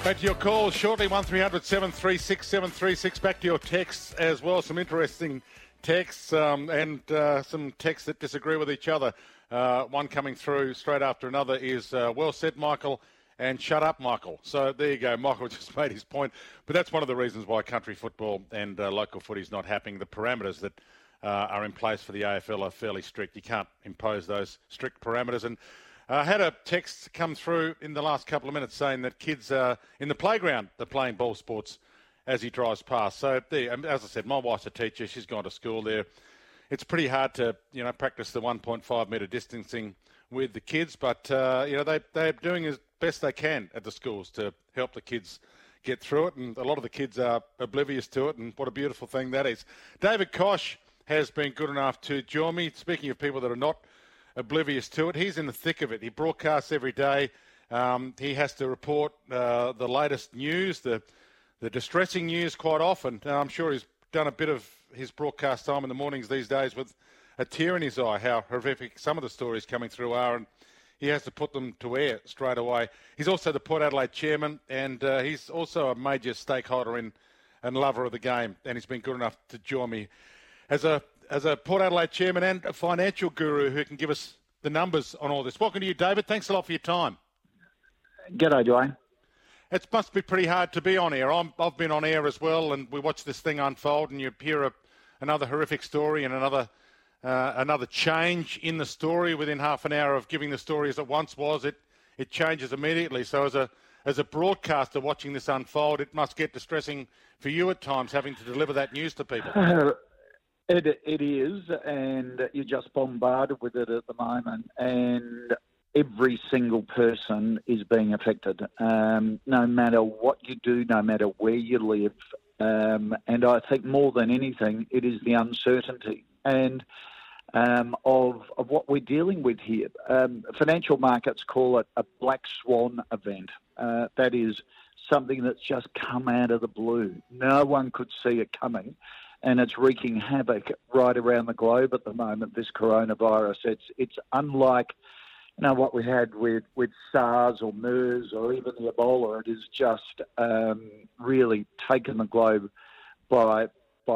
Back to your calls shortly, 1300 736 736. Back to your texts as well. Some interesting texts and some texts that disagree with each other. One coming through straight after another is well said, Michael, and shut up, Michael. So there you go. Michael just made his point. But that's one of the reasons why country football and local footy is not happening. The parameters that are in place for the AFL are fairly strict. You can't impose those strict parameters. And I had a text come through in the last couple of minutes saying that kids in the playground are playing ball sports as he drives past. So, as I said, my wife's a teacher. She's gone to school there. It's pretty hard to, practice the 1.5 metre distancing with the kids, but, they're doing as best they can at the schools to help the kids get through it, and a lot of the kids are oblivious to it, and what a beautiful thing that is. David Koch has been good enough to join me. Speaking of people that are not oblivious to it, he's in the thick of it. He broadcasts every day. He has to report the latest news, the distressing news quite often. I'm sure he's done a bit of his broadcast time in the mornings these days with a tear in his eye, how horrific some of the stories coming through are, and he has to put them to air straight away. He's also the Port Adelaide chairman, and he's also a major stakeholder in and lover of the game, and he's been good enough to join me as a Port Adelaide chairman and a financial guru who can give us the numbers on all this. Welcome to you, David. Thanks a lot for your time. G'day, Dwayne. It must be pretty hard to be on air. I've been on air as well, and we watch this thing unfold, and you hear another horrific story and another change in the story within half an hour of giving the story as it once was. It changes immediately. So as a broadcaster watching this unfold, it must get distressing for you at times having to deliver that news to people. It is, and you're just bombarded with it at the moment, and every single person is being affected, no matter what you do, no matter where you live. And I think more than anything, it is the uncertainty and of what we're dealing with here. Financial markets call it a black swan event. That is something that's just come out of the blue. No one could see it coming. And it's wreaking havoc right around the globe at the moment, this coronavirus. It's unlike what we had with SARS or MERS or even the Ebola. It has just really taken the globe by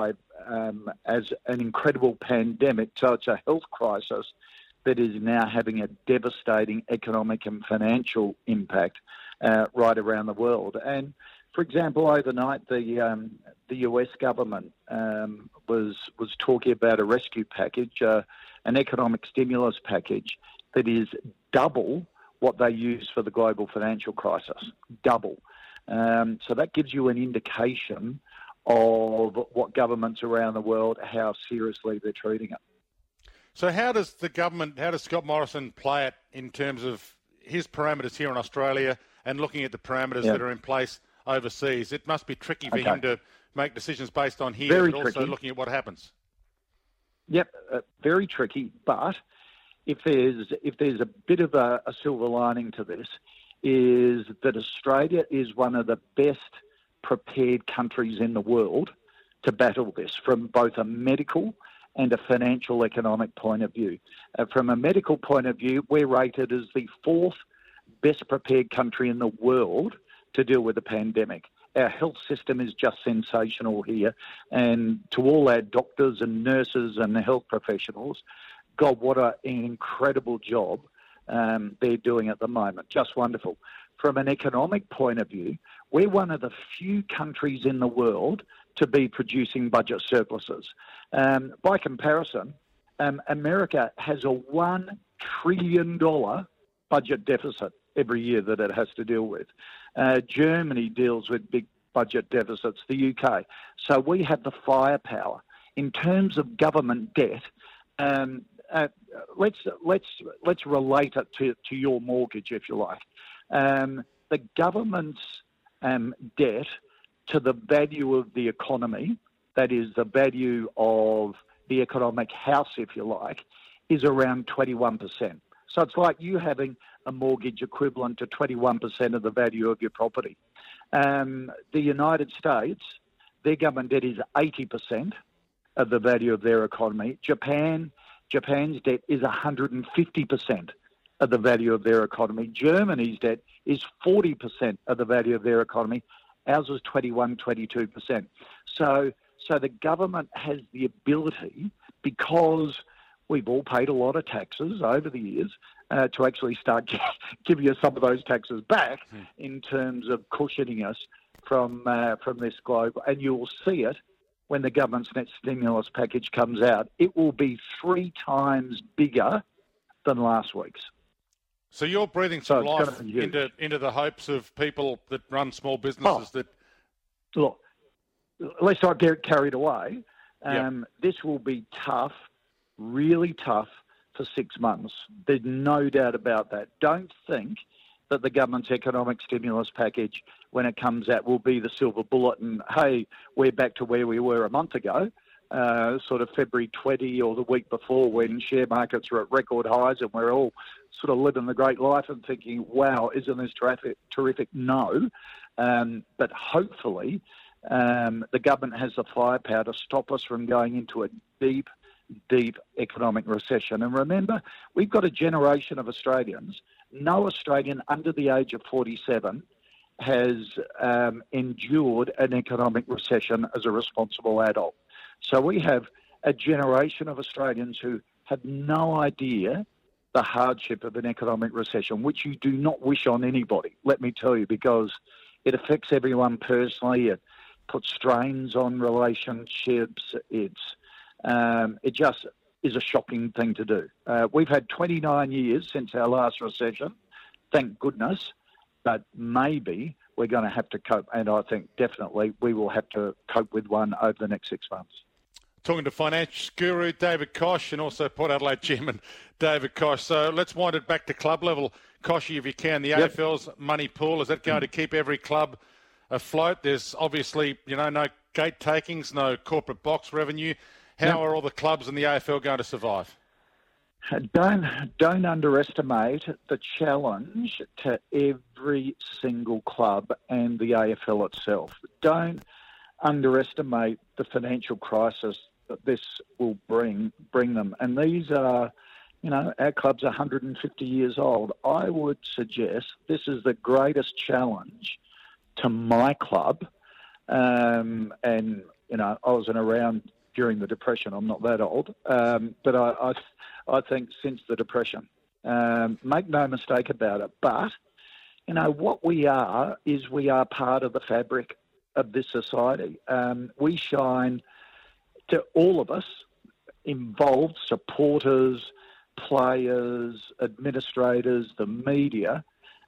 as an incredible pandemic. So it's a health crisis that is now having a devastating economic and financial impact right around the world. And for example, overnight, the US government was talking about a rescue package, an economic stimulus package that is double what they used for the global financial crisis. Double. So that gives you an indication of what governments around the world, how seriously they're treating it. So how does Scott Morrison play it in terms of his parameters here in Australia and looking at the parameters that are in place overseas? It must be tricky for him to make decisions based on here, but also looking at what happens. Yep, very tricky. But if there's a bit of a silver lining to this, is that Australia is one of the best prepared countries in the world to battle this from both a medical and a financial economic point of view. From a medical point of view, we're rated as the fourth best prepared country in the world to deal with the pandemic. Our health system is just sensational here. And to all our doctors and nurses and the health professionals, God, what an incredible job they're doing at the moment. Just wonderful. From an economic point of view, we're one of the few countries in the world to be producing budget surpluses. By comparison, America has a $1 trillion budget deficit every year that it has to deal with. Germany deals with big budget deficits, the UK. So we have the firepower. In terms of government debt, let's relate it to your mortgage, if you like. The government's debt to the value of the economy, that is the value of the economic house, if you like, is around 21%. So it's like you having a mortgage equivalent to 21% of the value of your property. The United States, their government debt is 80% of the value of their economy. Japan's debt is 150% of the value of their economy. Germany's debt is 40% of the value of their economy. Ours is 21, 22%. So the government has the ability, because we've all paid a lot of taxes over the years, to actually start giving us some of those taxes back in terms of cushioning us from this globe. And you'll see it when the government's net stimulus package comes out. It will be 3 times bigger than last week's. So you're breathing some life into the hopes of people that run small businesses Look, let's not get carried away. Yep. This will be tough, really tough for 6 months. There's no doubt about that. Don't think that the government's economic stimulus package, when it comes out, will be the silver bullet and, hey, we're back to where we were a month ago, sort of February 20 or the week before, when share markets were at record highs and we're all sort of living the great life and thinking, wow, isn't this terrific? No. But hopefully the government has the firepower to stop us from going into a deep economic recession. And remember, we've got a generation of Australians. No Australian under the age of 47 has endured an economic recession as a responsible adult. So we have a generation of Australians who have no idea the hardship of an economic recession, which you do not wish on anybody, let me tell you, because it affects everyone personally. It puts strains on relationships. It just is a shocking thing to do. We've had 29 years since our last recession, thank goodness, but maybe we're going to have to cope, and I think definitely we will have to cope with one over the next 6 months. Talking to finance guru David Koch and also Port Adelaide chairman David Koch. So let's wind it back to club level. Koshy, if you can, the AFL's money pool, is that going to keep every club afloat? There's obviously, no gate takings, no corporate box revenue. How are all the clubs in the AFL going to survive? Don't underestimate the challenge to every single club and the AFL itself. Don't underestimate the financial crisis that this will bring them. And these are, our club's 150 years old. I would suggest this is the greatest challenge to my club. And, I wasn't around during the Depression. I'm not that old. But I think since the Depression. Make no mistake about it. But, what we are is we are part of the fabric of this society. We shine to all of us, involved, supporters, players, administrators, the media.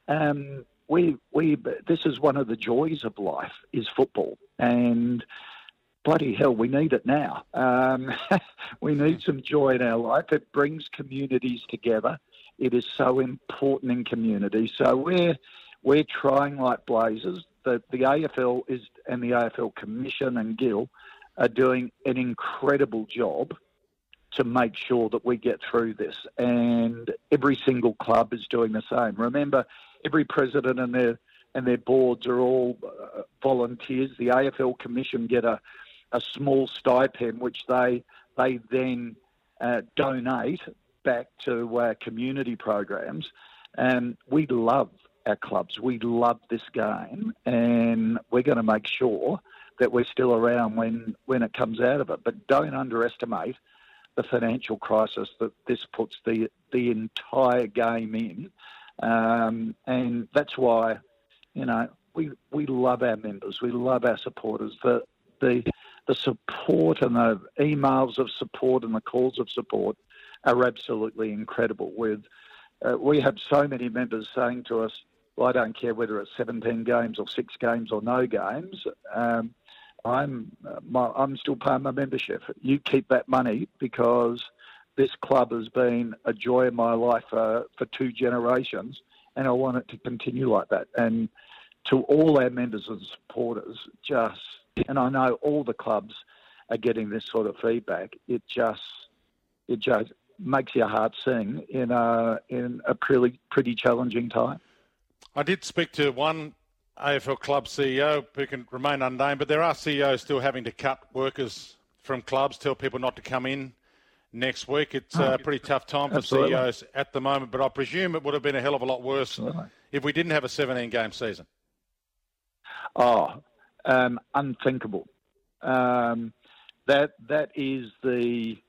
This is one of the joys of life, is football. And bloody hell, we need it now. We need some joy in our life. It brings communities together. It is so important in community. So we're trying like blazes. The AFL and the AFL Commission and Gill are doing an incredible job to make sure that we get through this. And every single club is doing the same. Remember, every president and their boards are all volunteers. The AFL Commission get a small stipend, which they then donate back to community programs. And we love our clubs. We love this game, and we're going to make sure that we're still around when it comes out of it. But don't underestimate the financial crisis that this puts the entire game in. And that's why, we love our members. We love our supporters. The support and the emails of support and the calls of support are absolutely incredible. We have so many members saying to us, well, I don't care whether it's 17 games or 6 games or no games. I'm still paying my membership. You keep that money, because this club has been a joy in my life for 2 generations, and I want it to continue like that. And to all our members and supporters, and I know all the clubs are getting this sort of feedback. It just makes your heart sing in a pretty challenging time. I did speak to one AFL club CEO who can remain unnamed, but there are CEOs still having to cut workers from clubs, tell people not to come in next week. It's a pretty tough time for CEOs at the moment, but I presume it would have been a hell of a lot worse if we didn't have a 17-game season. Unthinkable. That is the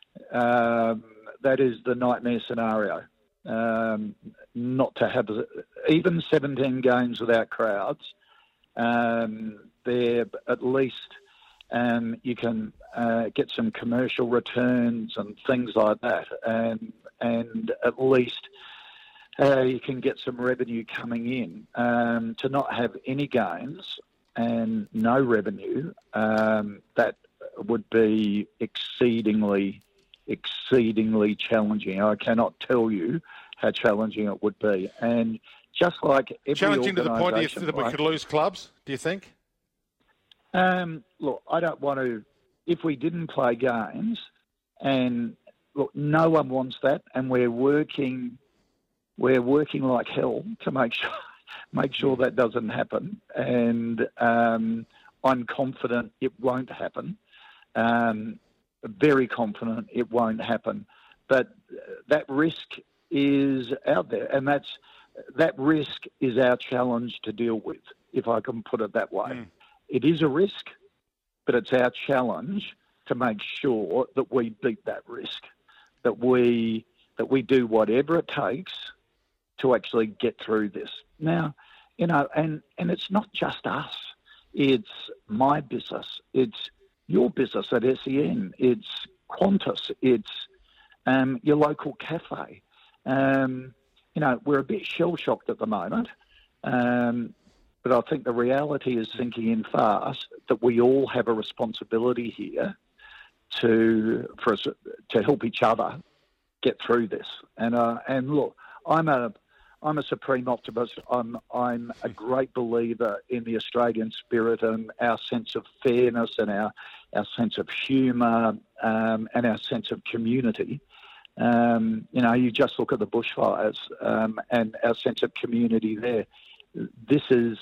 nightmare scenario. Not to have even 17 games without crowds. There at least you can get some commercial returns and things like that, and at least you can get some revenue coming in. To not have any games and no revenue, that would be exceedingly challenging. I cannot tell you how challenging it would be. And just like every challenging to the point that we could lose clubs, do you think? Look, I don't want to. If we didn't play games, and look, no one wants that, and we're working like hell to make sure that doesn't happen. And I'm confident it won't happen. Very confident it won't happen. But that risk is out there, and that risk is our challenge to deal with, if I can put it that way. It is a risk, but it's our challenge to make sure that we beat that risk, that we do whatever it takes to actually get through this. Now, and it's not just us. It's my business. It's your business at SEN. It's Qantas. It's your local cafe. We're a bit shell-shocked at the moment. But I think the reality is sinking in fast that we all have a responsibility here to help each other get through this. And look, I'm a supreme optimist. I'm a great believer in the Australian spirit and our sense of fairness and our sense of humour and our sense of community. You just look at the bushfires and our sense of community there. This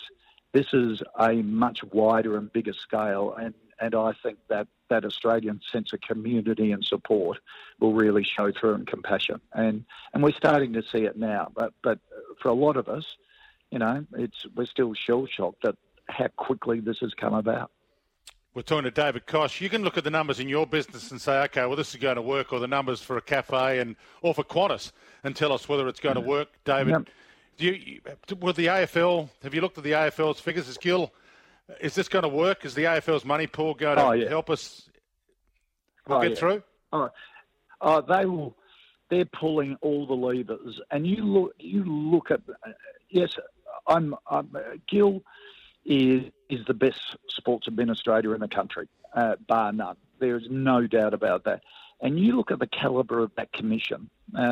is a much wider and bigger scale, and I think that Australian sense of community and support will really show through in compassion, and we're starting to see it now. But for a lot of us, we're still shell shocked at how quickly this has come about. We're talking to David Koch. You can look at the numbers in your business and say, okay, well, this is going to work, or the numbers for a cafe or for Qantas, and tell us whether it's going to work, David. Yep. With the AFL, have you looked at the AFL's figures? Is this going to work? Is the AFL's money pool going to help us get through? They will. They're pulling all the levers, and you look at. Yes, Gil is the best sports administrator in the country, bar none. There is no doubt about that. And you look at the calibre of that commission.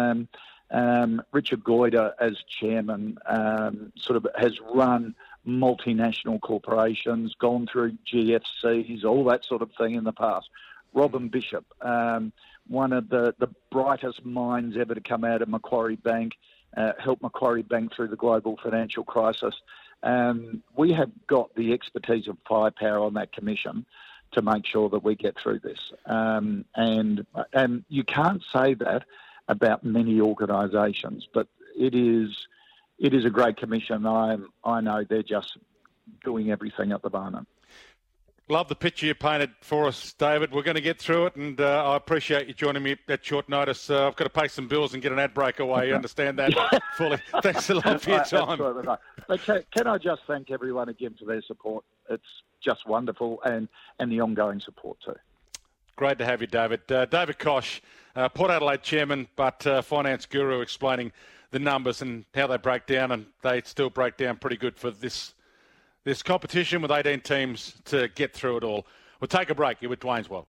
Richard Goyder, as chairman, has run multinational corporations, gone through GFCs, all that sort of thing in the past. Robin Bishop, one of the brightest minds ever to come out of Macquarie Bank, helped Macquarie Bank through the global financial crisis. We have got the expertise of firepower on that commission to make sure that we get through this. And you can't say that about many organisations, but it is a great commission. I know they're just doing everything at the moment. Love the picture you painted for us, David. We're going to get through it, and I appreciate you joining me at short notice. I've got to pay some bills and get an ad break away. You understand that fully. Thanks a lot for your time. Absolutely right. But can I just thank everyone again for their support? It's just wonderful, and the ongoing support too. Great to have you, David. David Koch, Port Adelaide chairman, but finance guru, explaining the numbers and how they break down, and they still break down pretty good for this competition with 18 teams to get through it all. We'll take a break. You're with Dwayne's World.